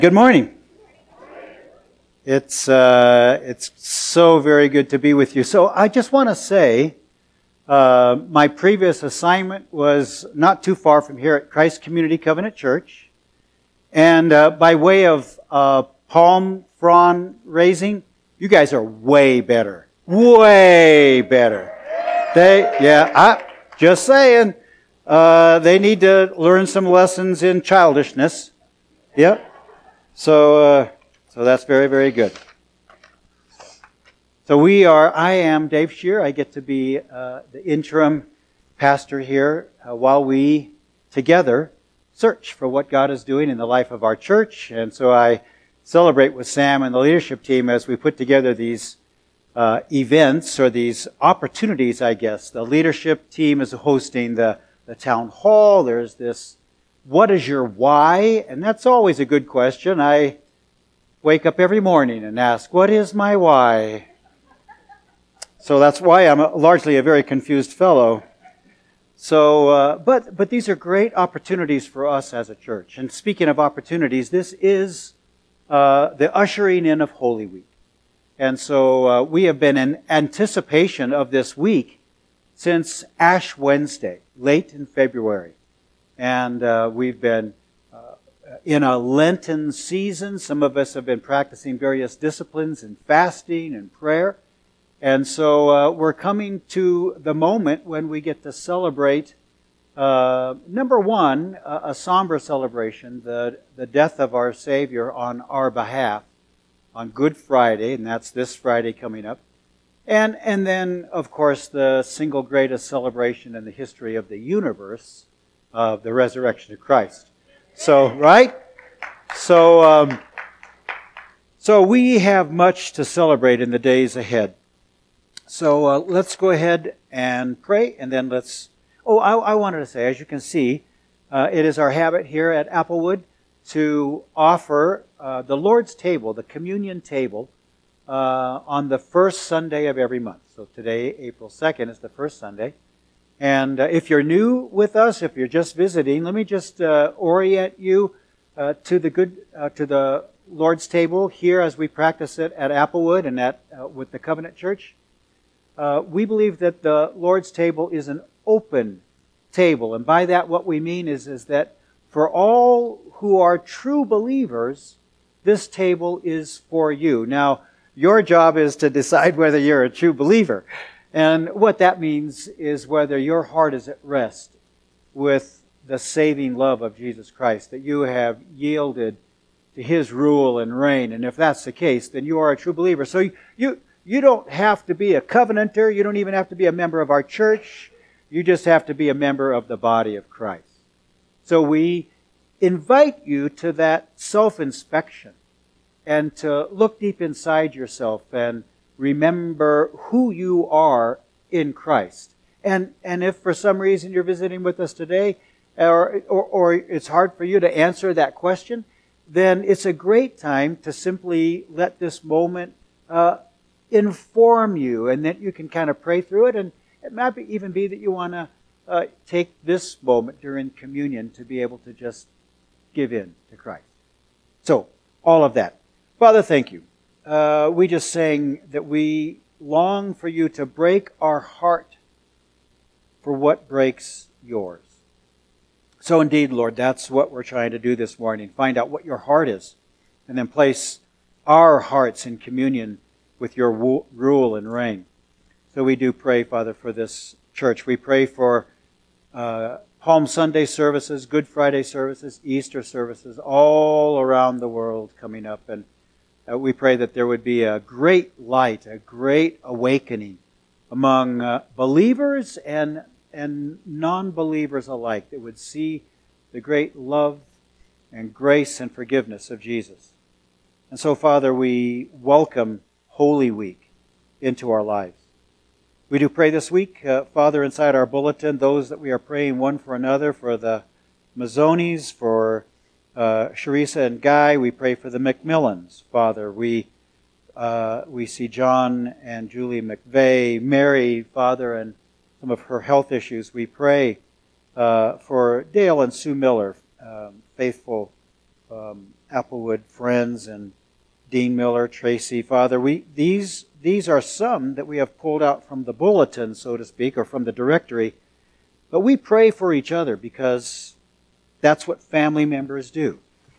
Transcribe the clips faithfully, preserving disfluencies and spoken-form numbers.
Good morning. It's uh, it's so very good to be with you. So I just want to say, uh, my previous assignment was not too far from here at Christ Community Covenant Church, and uh, by way of uh, palm frond raising, you guys are way better, way better. They, yeah, I just saying, uh, they need to learn some lessons in childishness. Yep. So, uh, so that's very, very good. So we are, I am Dave Shear. I get to be uh, the interim pastor here uh, while we together search for what God is doing in the life of our church. And so I celebrate with Sam and the leadership team as we put together these uh, events or these opportunities, I guess. The leadership team is hosting the, the town hall. There's this what is your why? And that's always a good question. I wake up every morning and ask, what is my why? So that's why I'm a, largely a very confused fellow. So, uh, but but these are great opportunities for us as a church. And speaking of opportunities, this is uh, the ushering in of Holy Week. And so uh, we have been in anticipation of this week since Ash Wednesday, late in February. And uh, we've been uh, in a Lenten season. Some of us have been practicing various disciplines in fasting and prayer. And so uh, we're coming to the moment when we get to celebrate, uh, number one, a, a somber celebration, the, the death of our Savior on our behalf on Good Friday, and that's this Friday coming up. And, and then, of course, the single greatest celebration in the history of the universe, of the resurrection of Christ. So, right? So, um, so we have much to celebrate in the days ahead. So uh, let's go ahead and pray, and then let's... Oh, I, I wanted to say, as you can see, uh, it is our habit here at Applewood to offer uh, the Lord's table, the communion table, uh, on the first Sunday of every month. So today, April second, is the first Sunday. And uh, if you're new with us, if you're just visiting, let me just uh, orient you uh, to the good uh, to the Lord's table here as we practice it at Applewood and at uh, with the Covenant Church. Uh, we believe that the Lord's table is an open table, and by that what we mean is is that for all who are true believers, this table is for you. Now, your job is to decide whether you're a true believer. And what that means is whether your heart is at rest with the saving love of Jesus Christ, that you have yielded to His rule and reign. And if that's the case, then you are a true believer. So you, you, you don't have to be a covenanter. You don't even have to be a member of our church. You just have to be a member of the body of Christ. So we invite you to that self-inspection and to look deep inside yourself and remember who you are in Christ. And and if for some reason you're visiting with us today, or, or, or it's hard for you to answer that question, then it's a great time to simply let this moment uh, inform you, and that you can kind of pray through it. And it might be, even be that you want to uh, take this moment during communion to be able to just give in to Christ. So, all of that. Father, thank you. Uh, we just sang that we long for you to break our heart for what breaks yours. So indeed, Lord, that's what we're trying to do this morning. Find out what your heart is, and then place our hearts in communion with your wo- rule and reign. So we do pray, Father, for this church. We pray for uh, Palm Sunday services, Good Friday services, Easter services, all around the world coming up. And Uh, we pray that there would be a great light, a great awakening among uh, believers and and non-believers alike that would see the great love and grace and forgiveness of Jesus. And so, Father, we welcome Holy Week into our lives. We do pray this week, uh, Father, inside our bulletin, those that we are praying one for another, for the Mazzonis, for Uh, Sharisa and Guy. We pray for the McMillans, Father. We uh, we see John and Julie McVeigh, Mary, Father, and some of her health issues. We pray uh, for Dale and Sue Miller, um, faithful um, Applewood friends and Dean Miller, Tracy, Father, we these these are some that we have pulled out from the bulletin, so to speak, or from the directory. But we pray for each other because that's what family members do.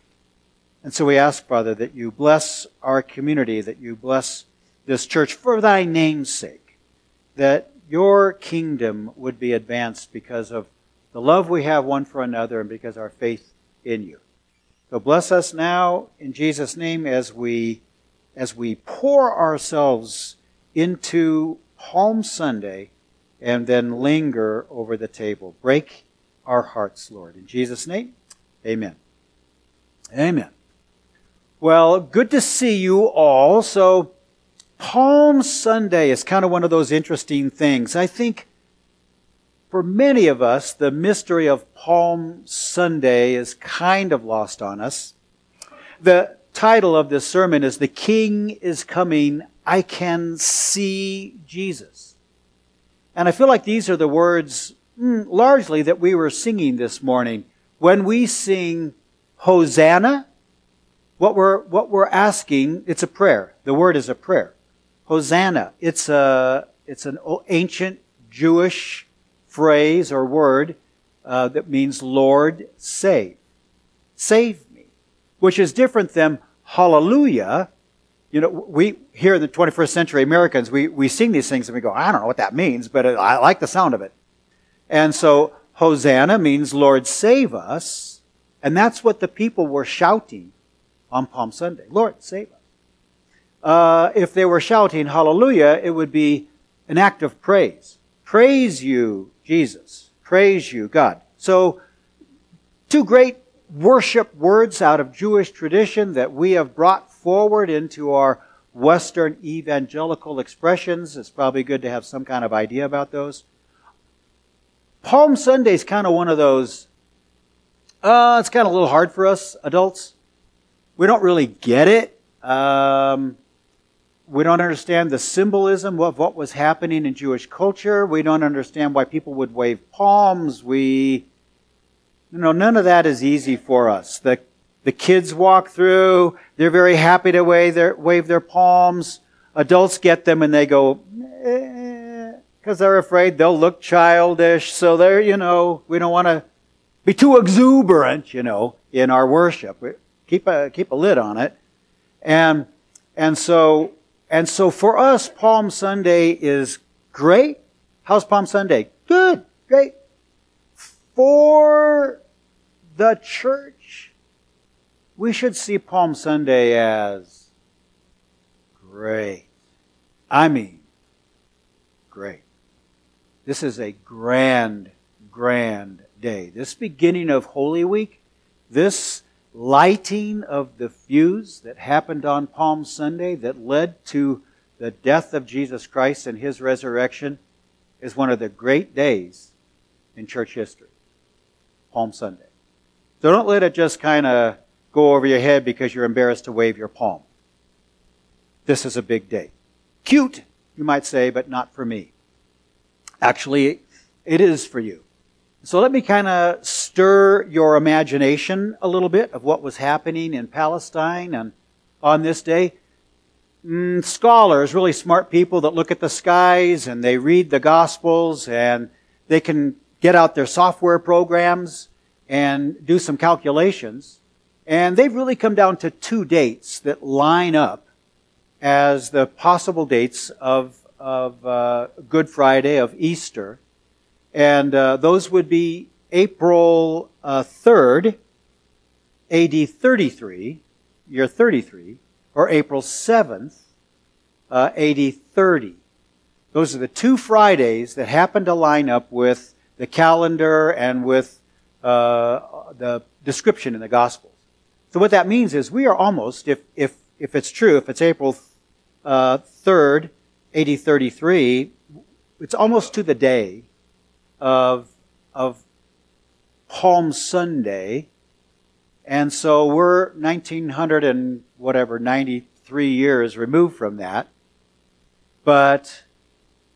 And so we ask, Father, that you bless our community, that you bless this church for thy name's sake, that your kingdom would be advanced because of the love we have one for another and because of our faith in you. So bless us now in Jesus' name as we as we pour ourselves into Palm Sunday and then linger over the table. Break our hearts, Lord. In Jesus' name, amen. Amen. Well, good to see you all. So Palm Sunday is kind of one of those interesting things. I think for many of us, the mystery of Palm Sunday is kind of lost on us. The title of this sermon is "The King is Coming, I Can See Jesus." And I feel like these are the words mm, largely that we were singing this morning. When we sing Hosanna, what we're, what we're asking, it's a prayer. The word is a prayer. Hosanna. It's a, it's an ancient Jewish phrase or word uh, that means Lord, save. Save me. Which is different than hallelujah. You know, we, here in the twenty-first century Americans, we, we sing these things and we go, I don't know what that means, but I like the sound of it. And so, Hosanna means Lord, save us. And that's what the people were shouting on Palm Sunday. Lord, save us. Uh, if they were shouting hallelujah, it would be an act of praise. Praise you, Jesus. Praise you, God. So, two great worship words out of Jewish tradition that we have brought forward into our Western evangelical expressions. It's probably good to have some kind of idea about those. Palm Sunday is kind of one of those, uh, it's kind of a little hard for us adults. We don't really get it. Um, we don't understand the symbolism of what was happening in Jewish culture. We don't understand why people would wave palms. We, you know, none of that is easy for us. The The kids walk through. They're very happy to wave their, wave their palms. Adults get them and they go, eh, because they're afraid they'll look childish. So they're, you know, we don't want to be too exuberant, you know, in our worship. We keep a, keep a lid on it. And, and so, and so for us, Palm Sunday is great. How's Palm Sunday? Good. Great. For the church, we should see Palm Sunday as great. I mean, great. This is a grand, grand day. This beginning of Holy Week, this lighting of the fuse that happened on Palm Sunday that led to the death of Jesus Christ and His resurrection is one of the great days in church history. Palm Sunday. So don't let it just kind of go over your head because you're embarrassed to wave your palm. This is a big day. Cute, you might say, but not for me. Actually, it is for you. So let me kind of stir your imagination a little bit of what was happening in Palestine and on this day. Mm, scholars, really smart people that look at the skies and they read the Gospels and they can get out their software programs and do some calculations. And they've really come down to two dates that line up as the possible dates of, of uh, Good Friday, of Easter. And uh, those would be April uh, third, A D thirty-three, year thirty-three, or April seventh, uh, A D thirty. Those are the two Fridays that happen to line up with the calendar and with uh, the description in the Gospels. So what that means is we are almost, if if if it's true, if it's April uh, third, A D thirty-three, it's almost to the day of of Palm Sunday, and so we're nineteen hundred and whatever ninety-three years removed from that. But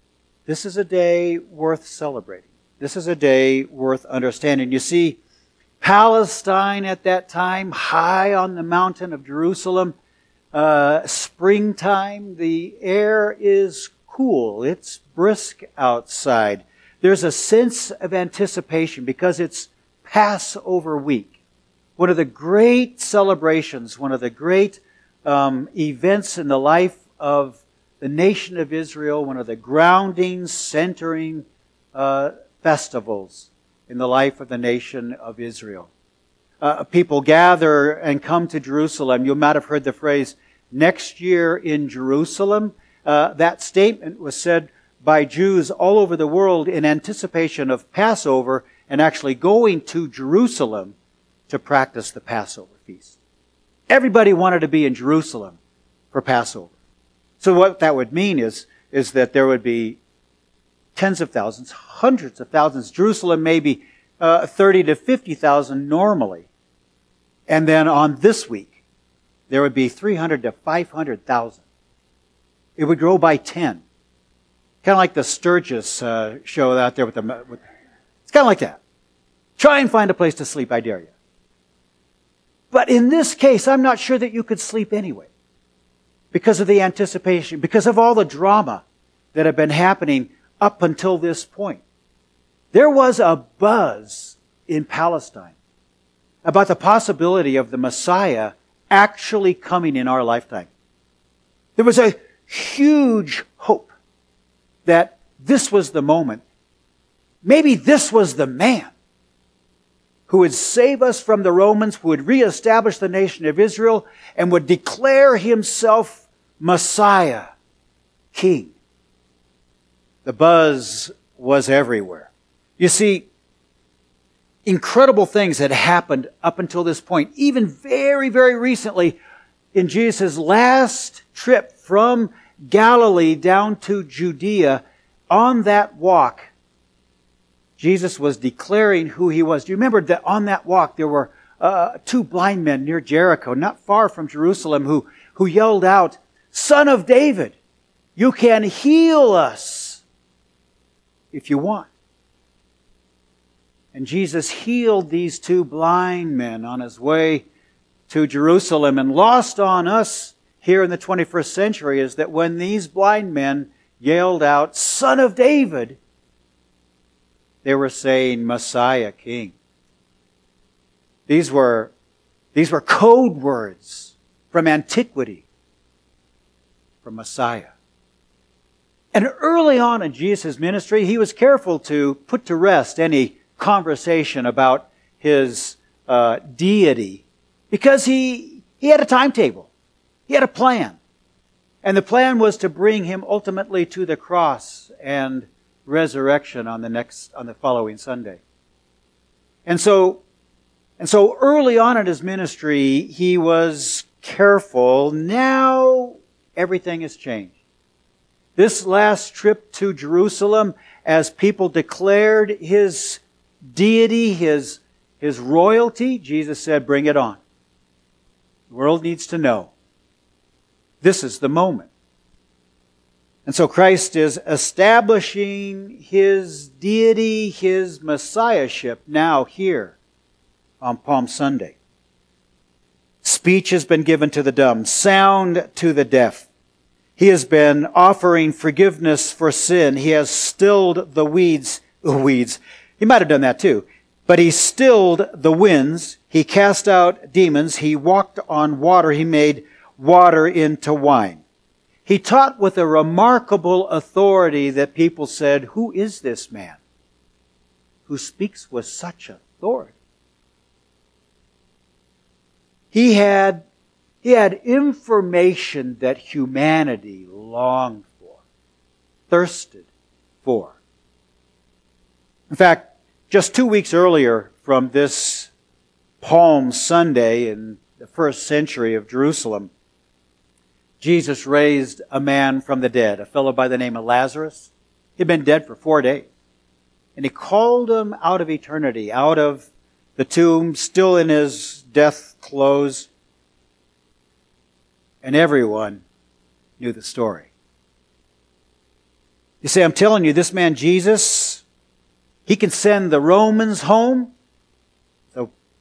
this is a day worth celebrating. This is a day worth understanding. You see, Palestine at that time, high on the mountain of Jerusalem, uh, springtime, the air is cool. It's brisk outside. There's a sense of anticipation because it's Passover week. One of the great celebrations, one of the great um, events in the life of the nation of Israel, one of the grounding, centering uh, festivals in the life of the nation of Israel. Uh, people gather and come to Jerusalem. You might have heard the phrase, next year in Jerusalem. Uh, that statement was said by Jews all over the world in anticipation of Passover and actually going to Jerusalem to practice the Passover feast. Everybody wanted to be in Jerusalem for Passover. So what that would mean is, is that there would be tens of thousands, hundreds of thousands. Jerusalem maybe uh, thirty to fifty thousand normally. And then on this week, there would be three hundred to five hundred thousand. It would grow by ten. Kind of like the Sturgis uh, show out there with the... With, it's kind of like that. Try and find a place to sleep, I dare you. But in this case, I'm not sure that you could sleep anyway. Because of the anticipation, because of all the drama that had been happening up until this point. There was a buzz in Palestine about the possibility of the Messiah actually coming in our lifetime. There was a huge hope that this was the moment. Maybe this was the man who would save us from the Romans, who would reestablish the nation of Israel, and would declare himself Messiah, King. The buzz was everywhere. You see, incredible things had happened up until this point. Even very, very recently, in Jesus' last trip from Galilee down to Judea, on that walk, Jesus was declaring who he was. Do you remember that on that walk there were uh, two blind men near Jericho, not far from Jerusalem, who, who yelled out, "Son of David, you can heal us if you want." And Jesus healed these two blind men on his way to Jerusalem. And lost on us here in the twenty-first century is that when these blind men yelled out, "Son of David," they were saying, "Messiah, King." These were, these were code words from antiquity for Messiah. And early on in Jesus' ministry, he was careful to put to rest any conversation about his uh, deity because he, he had a timetable. He had a plan. And the plan was to bring him ultimately to the cross and resurrection on the next, on the following Sunday. And so, and so early on in his ministry, he was careful. Now, everything has changed. This last trip to Jerusalem, as people declared his deity, his, his royalty, Jesus said, "Bring it on. The world needs to know. This is the moment." And so Christ is establishing his deity, his messiahship now here on Palm Sunday. Speech has been given to the dumb, sound to the deaf. He has been offering forgiveness for sin. He has stilled the weeds. weeds. He might have done that too. But he stilled the winds. He cast out demons. He walked on water. He made water into wine. He taught with a remarkable authority that people said, "Who is this man who speaks with such authority?" He had, he had information that humanity longed for, thirsted for. In fact, just two weeks earlier from this Palm Sunday in the first century of Jerusalem, Jesus raised a man from the dead, a fellow by the name of Lazarus. He'd been dead for four days. And he called him out of eternity, out of the tomb, still in his death clothes. And everyone knew the story. You say, I'm telling you, this man Jesus, he can send the Romans home. So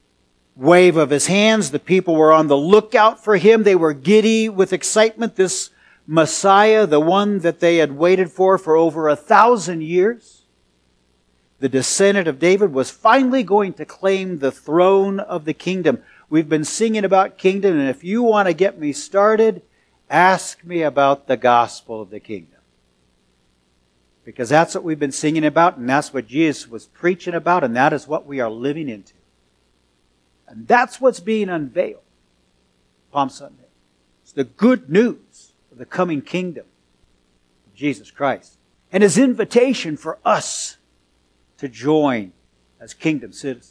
wave of his hands. The people were on the lookout for him. They were giddy with excitement. This Messiah, the one that they had waited for for over a thousand years, the descendant of David, was finally going to claim the throne of the kingdom. We've been singing about kingdom, and if you want to get me started, ask me about the gospel of the kingdom. Because that's what we've been singing about, and that's what Jesus was preaching about, and that is what we are living into. And that's what's being unveiled Palm Sunday. It's the good news of the coming kingdom of Jesus Christ. And His invitation for us to join as kingdom citizens.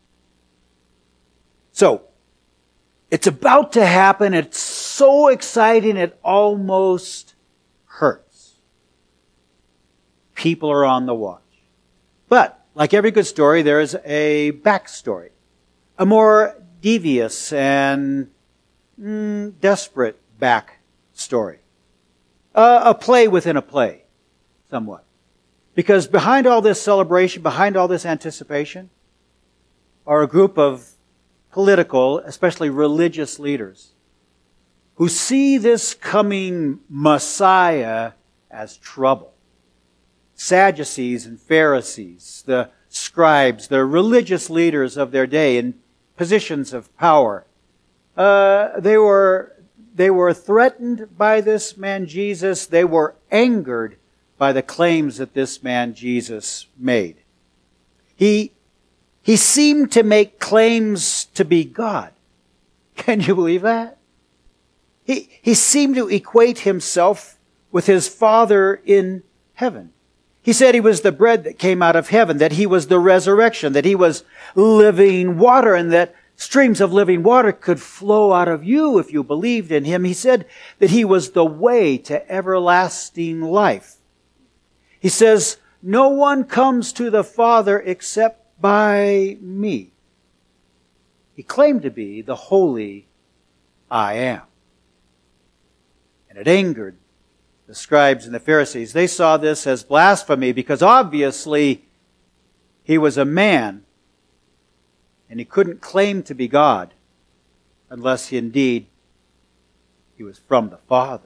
So, it's about to happen. It's so exciting it almost hurts. People are on the watch. But, like every good story, there is a backstory. A more devious and mm, desperate backstory. Uh, a play within a play, somewhat. Because behind all this celebration, behind all this anticipation, are a group of political, especially religious leaders, who see this coming Messiah as trouble. Sadducees and Pharisees, the scribes, the religious leaders of their day in positions of power, uh, they were they were threatened by this man Jesus. They were angered by the claims that this man Jesus made. He He seemed to make claims to be God. Can you believe that? He, he seemed to equate himself with his Father in heaven. He said he was the bread that came out of heaven, that he was the resurrection, that he was living water, and that streams of living water could flow out of you if you believed in him. He said that he was the way to everlasting life. He says, no one comes to the Father except by me. He claimed to be the holy I am. And it angered the scribes and the Pharisees. They saw this as blasphemy because obviously he was a man and he couldn't claim to be God unless he indeed he was from the Father.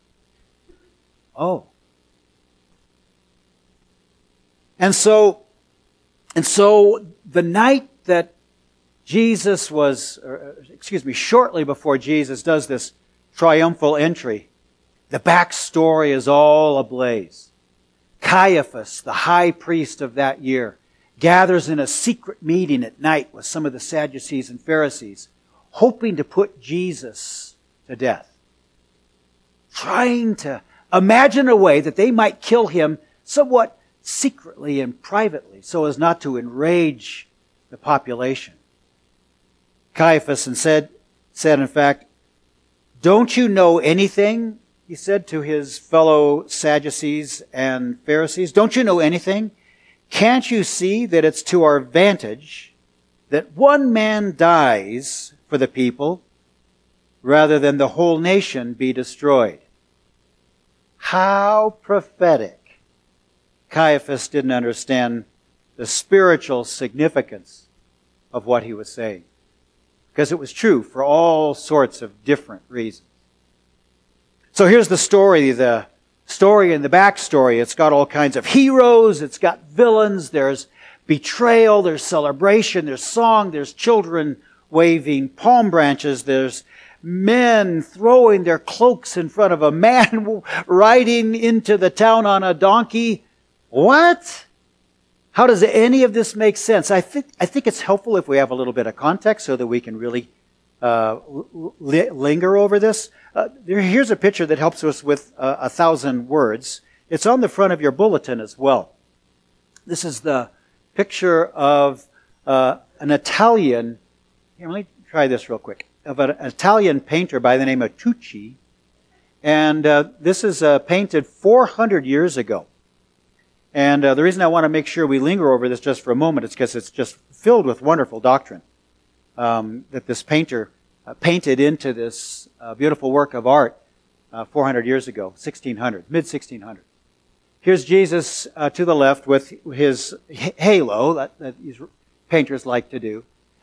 Oh. And so And so the night that Jesus was, or, excuse me, shortly before Jesus does this triumphal entry, the backstory is all ablaze. Caiaphas, the high priest of that year, gathers in a secret meeting at night with some of the Sadducees and Pharisees, hoping to put Jesus to death. Trying to imagine a way that they might kill him somewhat secretly and privately, so as not to enrage the population. Caiaphas and said, said, in fact, don't you know anything? He said to his fellow Sadducees and Pharisees, don't you know anything? Can't you see that it's to our advantage that one man dies for the people rather than the whole nation be destroyed? How prophetic. Caiaphas didn't understand the spiritual significance of what he was saying. Because it was true for all sorts of different reasons. So here's the story, the story and the backstory. It's got all kinds of heroes, it's got villains, there's betrayal, there's celebration, there's song, there's children waving palm branches, there's men throwing their cloaks in front of a man riding into the town on a donkey. What? How does any of this make sense? I think I think it's helpful if we have a little bit of context so that we can really uh, li- linger over this. Uh, there, here's a picture that helps us with uh, a thousand words. It's on the front of your bulletin as well. This is the picture of uh, an Italian. Here, let me try this real quick. Of an Italian painter by the name of Tucci, and uh, this is uh, painted four hundred years ago. And uh, the reason I want to make sure we linger over this just for a moment is because it's just filled with wonderful doctrine um, that this painter uh, painted into this uh, beautiful work of art uh, four hundred years ago, sixteen hundred, mid sixteen hundred. Here's Jesus uh, to the left with his halo that, that these painters like to do.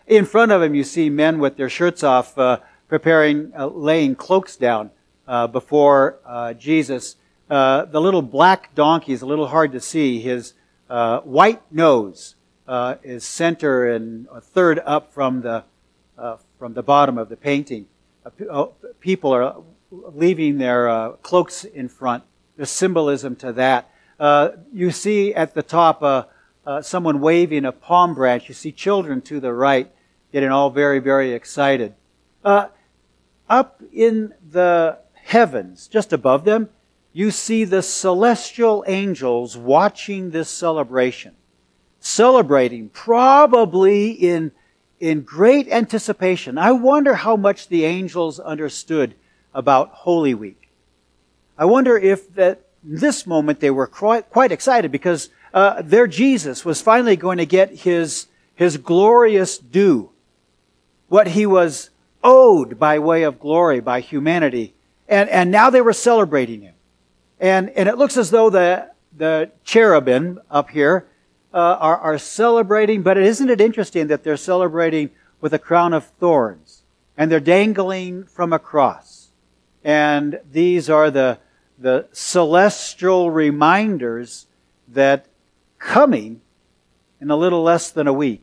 In front of him, you see men with their shirts off, uh, preparing, uh, laying cloaks down uh, before uh, Jesus. Uh, the little black donkey is a little hard to see. His uh, white nose uh, is center and a third up from the uh, from the bottom of the painting. Uh, people are leaving their uh, cloaks in front. There's symbolism to that. Uh, you see at the top uh, uh, someone waving a palm branch. You see children to the right getting all very, very excited. Uh, up in the heavens, just above them, you see the celestial angels watching this celebration. Celebrating, probably in, in great anticipation. I wonder how much the angels understood about Holy Week. I wonder if at this moment they were quite, quite excited because uh, their Jesus was finally going to get his, his glorious due. What he was owed by way of glory, by humanity. And, and now they were celebrating him. And, and it looks as though the, the cherubim up here uh, are, are celebrating, but isn't it interesting that they're celebrating with a crown of thorns? And they're dangling from a cross. And these are the, the celestial reminders that coming in a little less than a week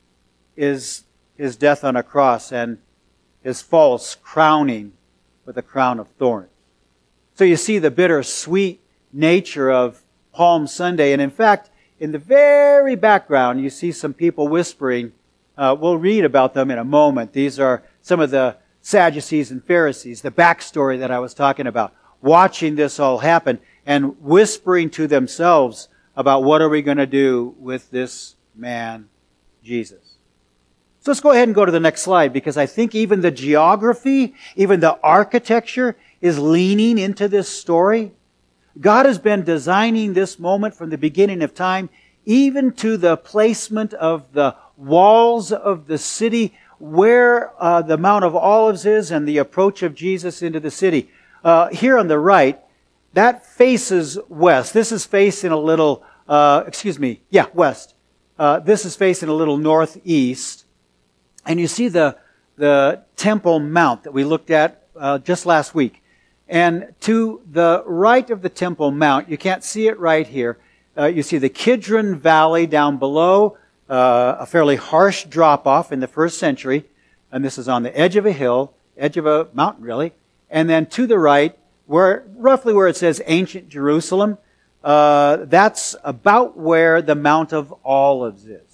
is his death on a cross and his false crowning with a crown of thorns. So you see the bittersweet nature of Palm Sunday. And in fact, in the very background, you see some people whispering. Uh, we'll read about them in a moment. These are some of the Sadducees and Pharisees, the backstory that I was talking about, watching this all happen and whispering to themselves about what are we going to do with this man, Jesus. So let's go ahead and go to the next slide because I think even the geography, even the architecture is leaning into this story. God has been designing this moment from the beginning of time, even to the placement of the walls of the city where uh, the Mount of Olives is and the approach of Jesus into the city. Uh, here on the right, that faces west. This is facing a little, uh, excuse me, yeah, west. Uh, this is facing a little northeast. And you see the, the Temple Mount that we looked at uh, just last week. And to the right of the Temple Mount, you can't see it right here, uh, you see the Kidron Valley down below, uh, a fairly harsh drop-off in the first century. And this is on the edge of a hill, edge of a mountain really. And then to the right, where roughly where it says ancient Jerusalem, uh, that's about where the Mount of Olives is.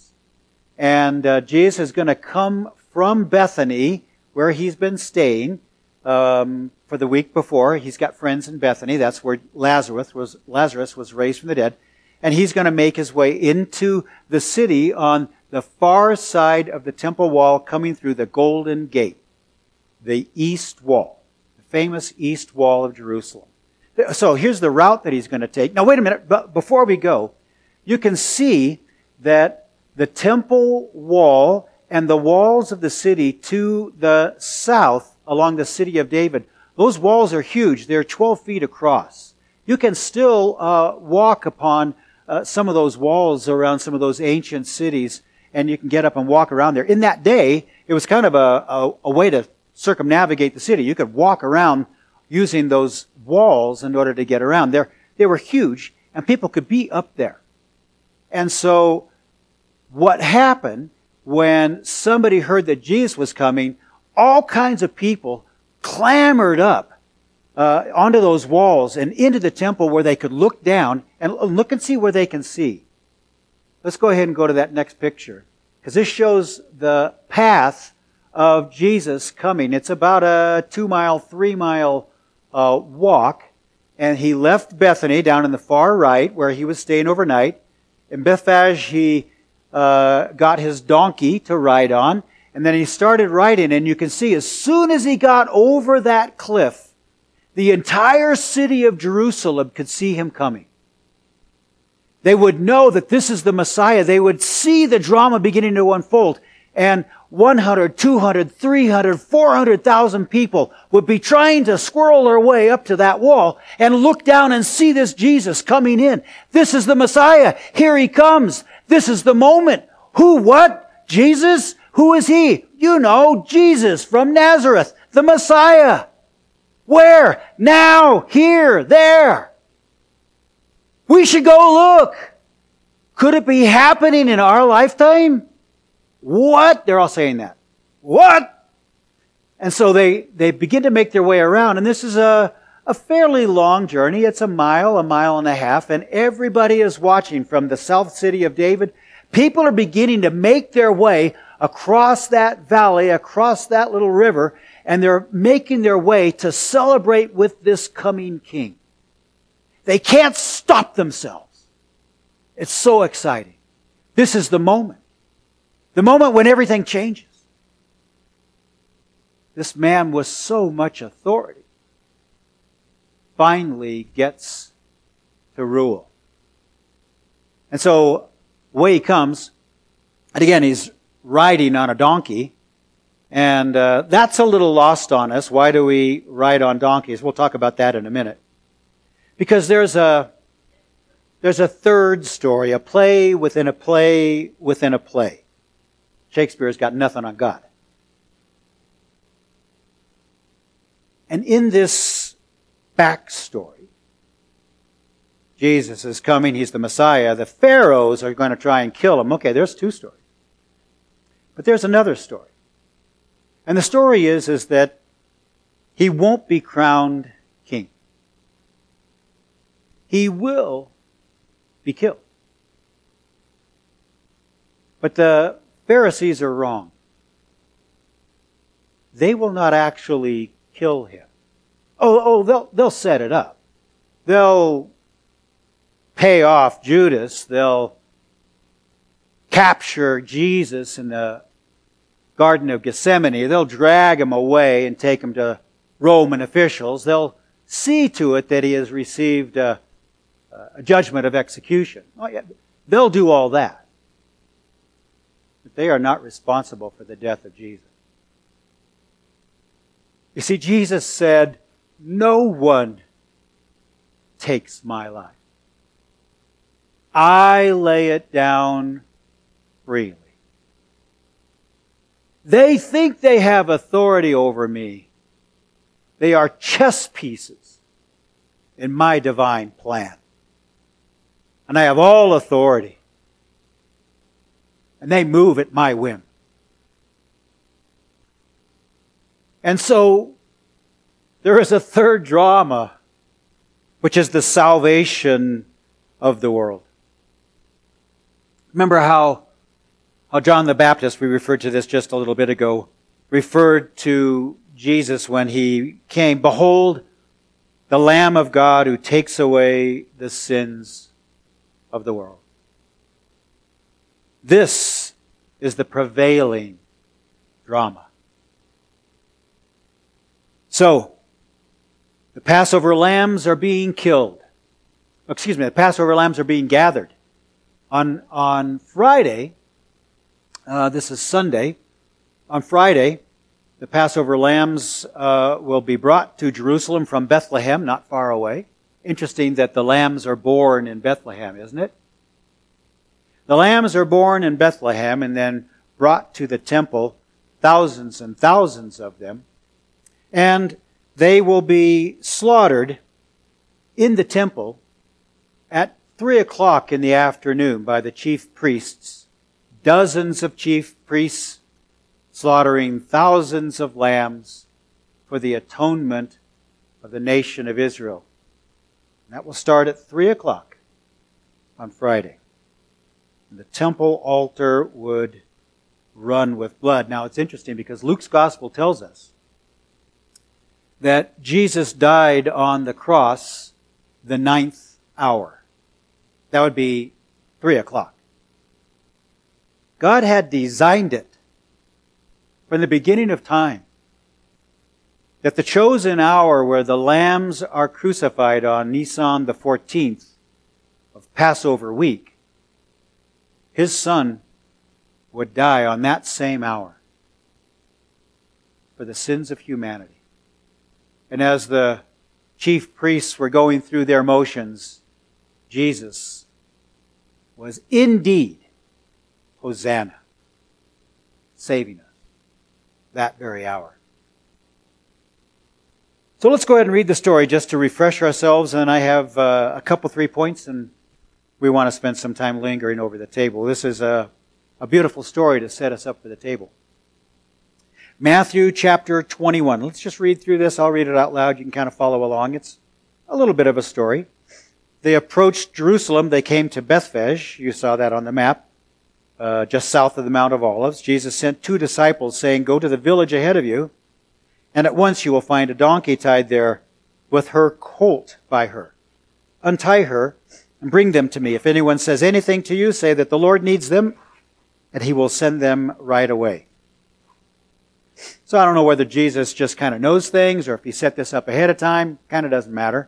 And uh, Jesus is going to come from Bethany, where he's been staying um, for the week before. He's got friends in Bethany. That's where Lazarus was, Lazarus was raised from the dead. And he's going to make his way into the city on the far side of the temple wall, coming through the Golden Gate, the east wall, the famous east wall of Jerusalem. So here's the route that he's going to take. Now wait a minute, but before we go, you can see that the temple wall and the walls of the city to the south along the city of David, those walls are huge. They're twelve feet across. You can still uh, walk upon uh, some of those walls around some of those ancient cities, and you can get up and walk around there. In that day, it was kind of a, a, a way to circumnavigate the city. You could walk around using those walls in order to get around. They're, they were huge, and people could be up there. And so what happened when somebody heard that Jesus was coming, all kinds of people clamored up uh, onto those walls and into the temple where they could look down and look and see where they can see. Let's go ahead and go to that next picture, because this shows the path of Jesus coming. It's about a two-mile, three-mile uh, walk, and he left Bethany down in the far right where he was staying overnight. In Bethphage, he Uh, got his donkey to ride on, and then he started riding, and you can see as soon as he got over that cliff, the entire city of Jerusalem could see him coming. They would know that this is the Messiah. They would see the drama beginning to unfold, and one hundred, two hundred, three hundred, four hundred thousand people would be trying to squirrel their way up to that wall and look down and see this Jesus coming in. This is the Messiah. Here he comes. This is the moment. Who? What? Jesus? Who is he? You know, Jesus from Nazareth, the Messiah. Where? Now, here, there. We should go look. Could it be happening in our lifetime? What? They're all saying that. What? And so they, they begin to make their way around. And this is a, a fairly long journey. It's a mile, a mile and a half. And everybody is watching from the south city of David. People are beginning to make their way across that valley, across that little river. And they're making their way to celebrate with this coming king. They can't stop themselves. It's so exciting. This is the moment. The moment when everything changes. This man with so much authority finally gets to rule. And so away he comes. And again, he's riding on a donkey. And uh, that's a little lost on us. Why do we ride on donkeys? We'll talk about that in a minute. Because there's a there's a third story, a play within a play within a play. Shakespeare's got nothing on God. And in this backstory, Jesus is coming, he's the Messiah. The Pharaohs are going to try and kill him. Okay, there's two stories. But there's another story. And the story is, is that he won't be crowned king. He will be killed. But the Pharisees are wrong. They will not actually kill him. Oh, oh, they'll, they'll set it up. They'll pay off Judas. They'll capture Jesus in the Garden of Gethsemane. They'll drag him away and take him to Roman officials. They'll see to it that he has received a, a judgment of execution. Oh, yeah, they'll do all that. But they are not responsible for the death of Jesus. You see, Jesus said, "No one takes my life. I lay it down freely." They think they have authority over me. They are chess pieces in my divine plan. And I have all authority. And they move at my whim. And so, there is a third drama, which is the salvation of the world. Remember how, how John the Baptist, we referred to this just a little bit ago, referred to Jesus when he came, "Behold, the Lamb of God who takes away the sins of the world." This is the prevailing drama. So, the Passover lambs are being killed. Excuse me, the Passover lambs are being gathered. On, on Friday, uh, this is Sunday, on Friday, the Passover lambs uh, will be brought to Jerusalem from Bethlehem, not far away. Interesting that the lambs are born in Bethlehem, isn't it? The lambs are born in Bethlehem and then brought to the temple, thousands and thousands of them. And they will be slaughtered in the temple at three o'clock in the afternoon by the chief priests. Dozens of chief priests slaughtering thousands of lambs for the atonement of the nation of Israel. And that will start at three o'clock on Friday. And the temple altar would run with blood. Now it's interesting because Luke's gospel tells us that Jesus died on the cross the ninth hour. That would be three o'clock. God had designed it from the beginning of time that the chosen hour where the lambs are crucified on Nisan the fourteenth of Passover week, His Son would die on that same hour for the sins of humanity. And as the chief priests were going through their motions, Jesus was indeed Hosanna, saving us that very hour. So let's go ahead and read the story just to refresh ourselves. And I have uh, a couple, three points, and we want to spend some time lingering over the table. This is a, a beautiful story to set us up for the table. Matthew chapter twenty-one. Let's just read through this. I'll read it out loud. You can kind of follow along. It's a little bit of a story. They approached Jerusalem. They came to Bethphage. You saw that on the map, uh, just south of the Mount of Olives. Jesus sent two disciples, saying, "Go to the village ahead of you, and at once you will find a donkey tied there with her colt by her. Untie her and bring them to me. If anyone says anything to you, say that the Lord needs them, and he will send them right away." So I don't know whether Jesus just kind of knows things or if he set this up ahead of time. Kind of doesn't matter.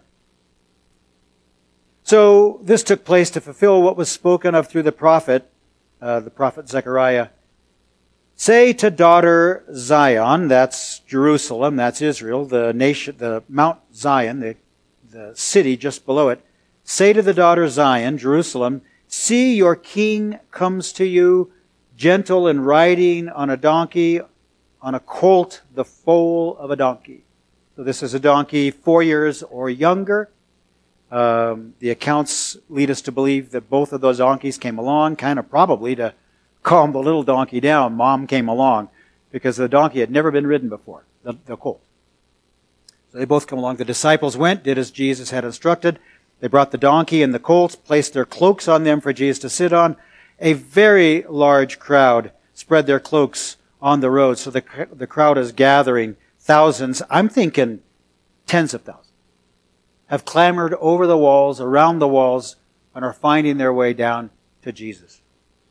So this took place to fulfill what was spoken of through the prophet, uh, the prophet Zechariah. "Say to daughter Zion," that's Jerusalem, that's Israel, the nation, the Mount Zion, the, the city just below it. "Say to the daughter Zion, Jerusalem, see your king comes to you, gentle and riding on a donkey, on a colt, the foal of a donkey." So this is a donkey four years or younger. Um, the accounts lead us to believe that both of those donkeys came along, kind of probably to calm the little donkey down. Mom came along because the donkey had never been ridden before, the, the colt. So they both come along. The disciples went, did as Jesus had instructed. They brought the donkey and the colt, placed their cloaks on them for Jesus to sit on. A very large crowd spread their cloaks on the road. So the, the crowd is gathering. Thousands, I'm thinking tens of thousands, have clambered over the walls, around the walls, and are finding their way down to Jesus.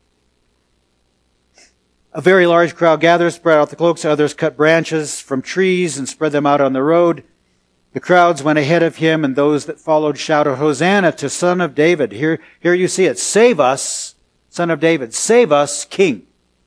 A very large crowd gathers, spread out the cloaks. Others cut branches from trees and spread them out on the road. The crowds went ahead of him, and those that followed shouted, "Hosanna to Son of David." Here, here you see it. "Save us, Son of David. Save us, King.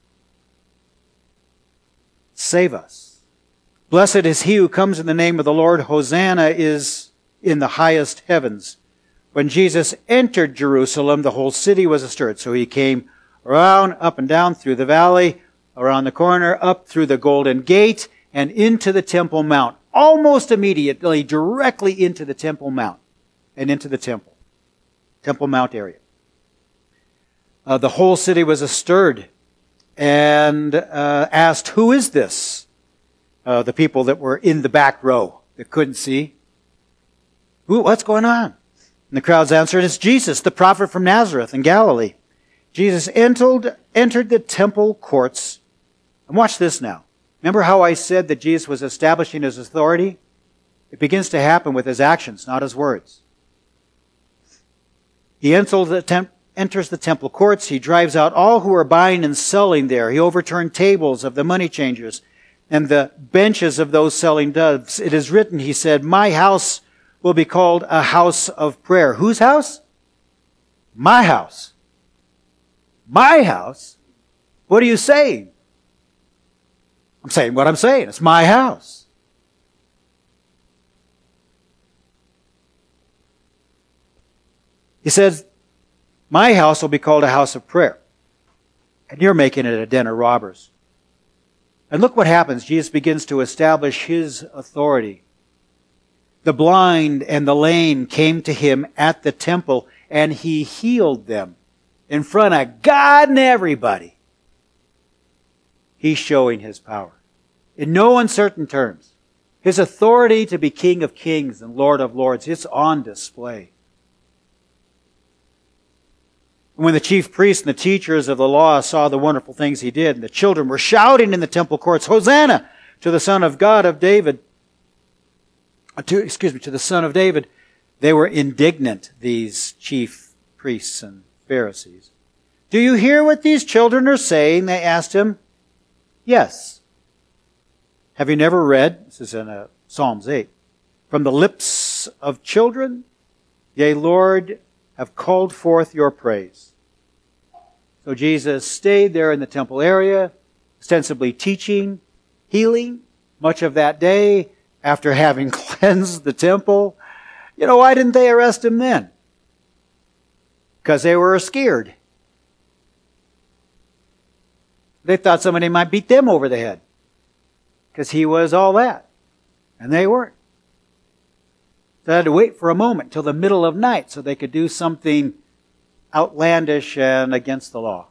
Save us. Blessed is he who comes in the name of the Lord. Hosanna is in the highest heavens." When Jesus entered Jerusalem, the whole city was astir. So he came around, up and down through the valley, around the corner, up through the Golden Gate, and into the Temple Mount. Almost immediately, directly into the Temple Mount and into the temple. Temple Mount area. Uh, the whole city was astirred and uh, asked, "Who is this?" Uh, the people that were in the back row that couldn't see. "Who, what's going on?" And the crowds answered, "It's Jesus, the prophet from Nazareth in Galilee." Jesus entered, entered the temple courts. And watch this now. Remember how I said that Jesus was establishing his authority? It begins to happen with his actions, not his words. He enters the, temp- enters the temple courts. He drives out all who are buying and selling there. He overturned tables of the money changers and the benches of those selling doves. It is written, he said, "My house will be called a house of prayer." Whose house? My house. My house? What are you saying? I'm saying what I'm saying. It's my house. He says, "My house will be called a house of prayer." And you're making it a den of robbers. And look what happens. Jesus begins to establish his authority. The blind and the lame came to him at the temple, and he healed them in front of God and everybody. He's showing his power. In no uncertain terms. His authority to be King of Kings and Lord of Lords, it's on display. When the chief priests and the teachers of the law saw the wonderful things he did, and the children were shouting in the temple courts, "Hosanna to the Son of God of David," to, excuse me, to the Son of David, they were indignant, these chief priests and Pharisees. "Do you hear what these children are saying?" they asked him. "Yes." Have you never read, this is in uh, Psalms eight, "From the lips of children, yea, Lord, have called forth your praise." So Jesus stayed there in the temple area, ostensibly teaching, healing, much of that day after having cleansed the temple. You know, why didn't they arrest him then? Because they were scared. They thought somebody might beat them over the head because he was all that. And they weren't. They had to wait for a moment till the middle of night so they could do something outlandish and against the law.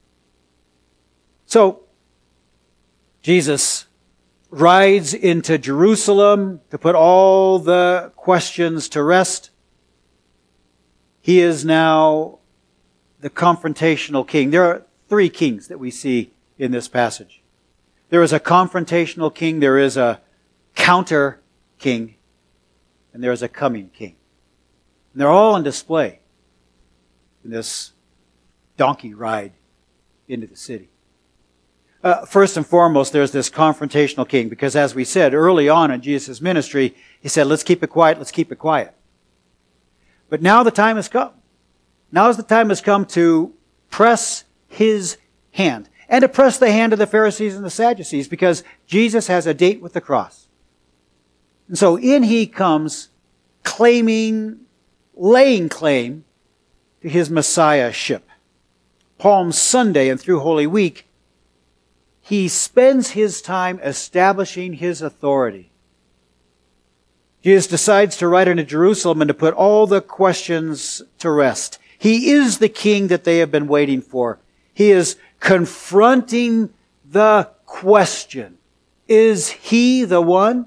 So, Jesus rides into Jerusalem to put all the questions to rest. He is now the confrontational king. There are three kings that we see in this passage. There is a confrontational king, there is a counter king, and there is a coming king. And they're all on display in this donkey ride into the city. Uh, first and foremost, there's this confrontational king, because as we said early on in Jesus' ministry, he said, let's keep it quiet, let's keep it quiet. But now the time has come. Now the time has come to press his hand, and to press the hand of the Pharisees and the Sadducees, because Jesus has a date with the cross. And so in he comes claiming, laying claim to his messiahship. Palm Sunday and through Holy Week, he spends his time establishing his authority. Jesus decides to ride into Jerusalem and to put all the questions to rest. He is the king that they have been waiting for. He is confronting the question. Is he the one?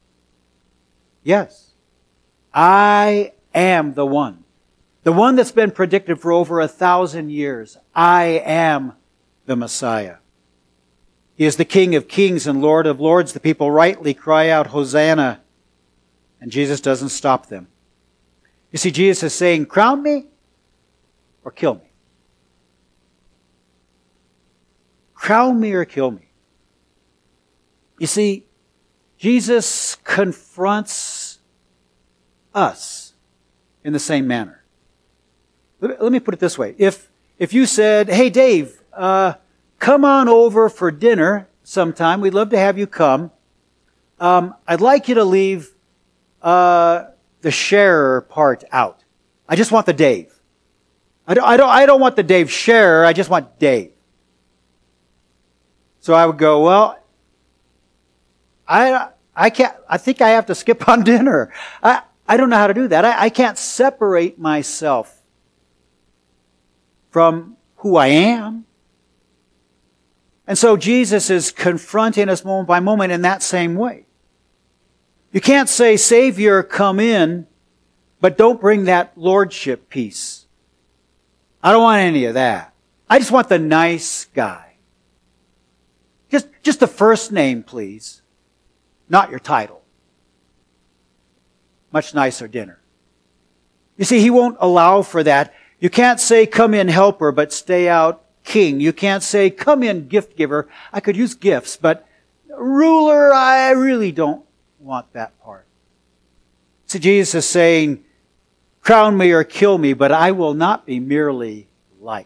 Yes. I am the one. The one that's been predicted for over a thousand years. I am the Messiah. He is the King of kings and Lord of lords. The people rightly cry out, Hosanna. And Jesus doesn't stop them. You see, Jesus is saying, crown me or kill me. Crown me or kill me. You see, Jesus confronts us in the same manner. Let, let me put it this way. If, if you said, hey Dave, uh, come on over for dinner sometime. We'd love to have you come. Um, I'd like you to leave uh, the sharer part out. I just want the Dave. I don't, I don't, I don't want the Dave sharer. I just want Dave. So I would go, well, I, I can't, I think I have to skip on dinner. I, I don't know how to do that. I, I can't separate myself from who I am. And so Jesus is confronting us moment by moment in that same way. You can't say, Savior, come in, but don't bring that lordship piece. I don't want any of that. I just want the nice guy. Just, just the first name, please. Not your title. Much nicer dinner. You see, he won't allow for that. You can't say, come in helper, but stay out king. You can't say, come in gift giver. I could use gifts, but ruler, I really don't want that part. So Jesus is saying, crown me or kill me, but I will not be merely liked.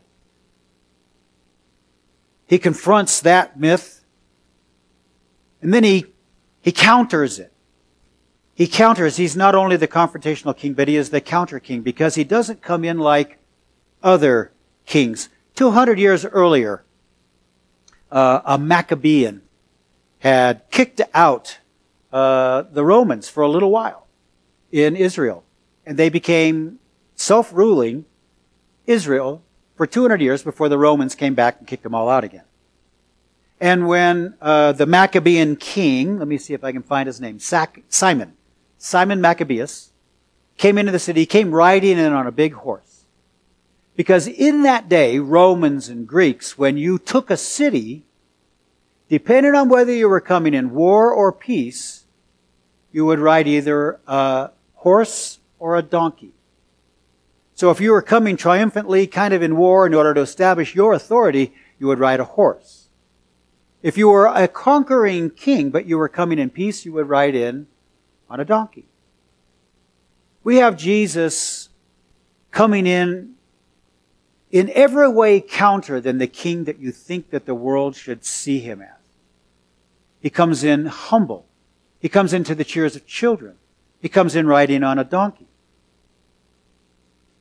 He confronts that myth, and then he, he counters it. He counters, he's not only the confrontational king, but he is the counter king, because he doesn't come in like other kings. two hundred years earlier, uh, a Maccabean had kicked out uh, the Romans for a little while in Israel. And they became self-ruling Israel for two hundred years before the Romans came back and kicked them all out again. And when uh, the Maccabean king, let me see if I can find his name, Sac- Simon, Simon Maccabeus, came into the city, he came riding in on a big horse. Because in that day, Romans and Greeks, when you took a city, depending on whether you were coming in war or peace, you would ride either a horse or a donkey. So if you were coming triumphantly, kind of in war, in order to establish your authority, you would ride a horse. If you were a conquering king, but you were coming in peace, you would ride in on a donkey. We have Jesus coming in in every way counter than the king that you think that the world should see him as. He comes in humble. He comes into the cheers of children. He comes in riding on a donkey.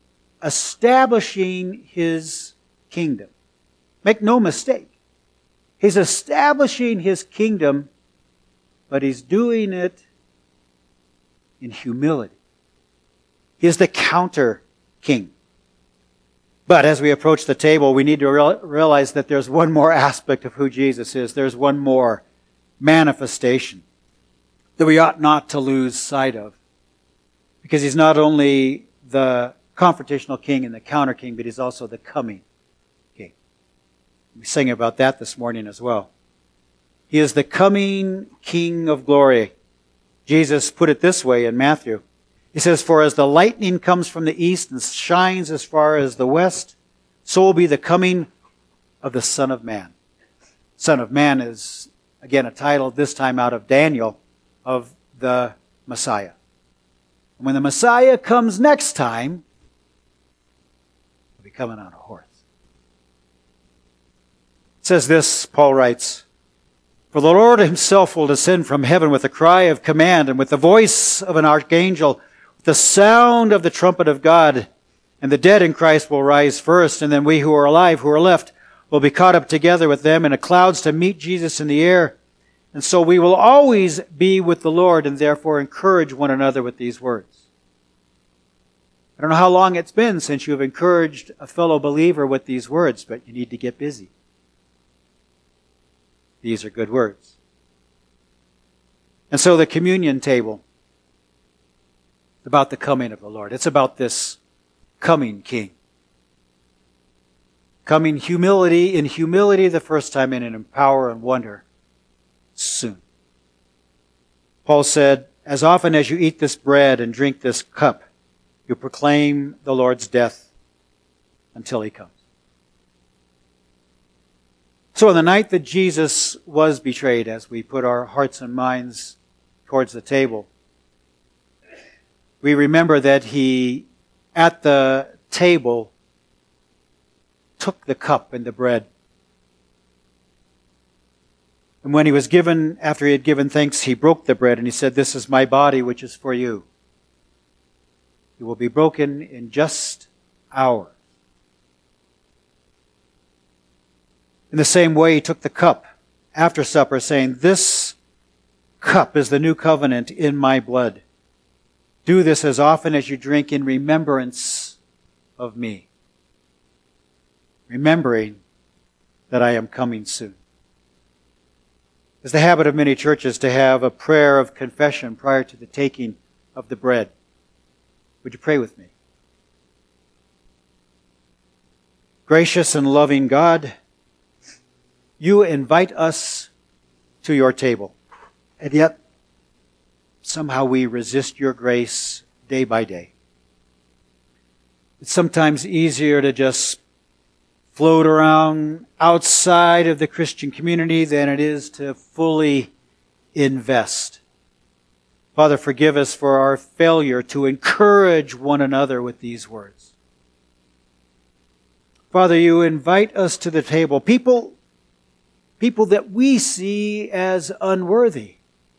Establishing his kingdom. Make no mistake. He's establishing His kingdom, but He's doing it in humility. He is the counter king. But as we approach the table, we need to real, realize that there's one more aspect of who Jesus is. There's one more manifestation that we ought not to lose sight of. Because He's not only the confrontational king and the counter king, but He's also the coming king. We sang about that this morning as well. He is the coming King of glory. Jesus put it this way in Matthew. He says, "For as the lightning comes from the east and shines as far as the west, so will be the coming of the Son of Man." Son of Man is, again, a title this time out of Daniel of the Messiah. And when the Messiah comes next time, he'll be coming on a horse. It says this, Paul writes, "For the Lord Himself will descend from heaven with a cry of command and with the voice of an archangel, with the sound of the trumpet of God. And the dead in Christ will rise first, and then we who are alive, who are left, will be caught up together with them in the clouds to meet Jesus in the air. And so we will always be with the Lord, and therefore encourage one another with these words." I don't know how long it's been since you've encouraged a fellow believer with these words, but you need to get busy. These are good words. And so the communion table is about the coming of the Lord. It's about this coming King. Coming humility, in humility the first time, and in power and wonder soon. Paul said, "As often as you eat this bread and drink this cup, you proclaim the Lord's death until He comes." So on the night that Jesus was betrayed, as we put our hearts and minds towards the table, we remember that He, at the table, took the cup and the bread. And when He was given, after He had given thanks, He broke the bread and He said, "This is my body which is for you. It will be broken in just hours." In the same way, He took the cup after supper, saying, "This cup is the new covenant in my blood. Do this as often as you drink in remembrance of me." Remembering that I am coming soon. It's the habit of many churches to have a prayer of confession prior to the taking of the bread. Would you pray with me? Gracious and loving God, You invite us to Your table, and yet somehow we resist Your grace day by day. It's sometimes easier to just float around outside of the Christian community than it is to fully invest. Father, forgive us for our failure to encourage one another with these words. Father, You invite us to the table, people, people that we see as unworthy.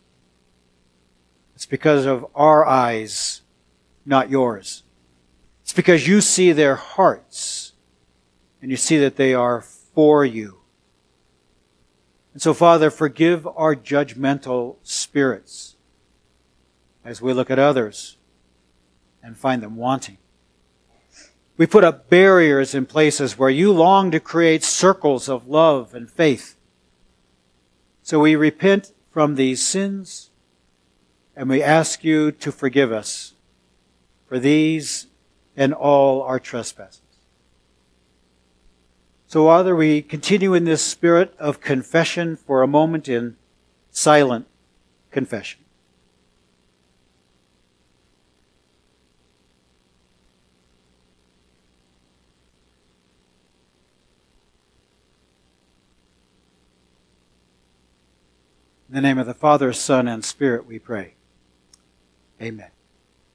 It's because of our eyes, not Yours. It's because You see their hearts, and You see that they are for You. And so, Father, forgive our judgmental spirits as we look at others and find them wanting. We put up barriers in places where You long to create circles of love and faith. So we repent from these sins, and we ask You to forgive us for these and all our trespasses. So, Father, we continue in this spirit of confession for a moment in silent confession. In the name of the Father, Son, and Spirit we pray. Amen.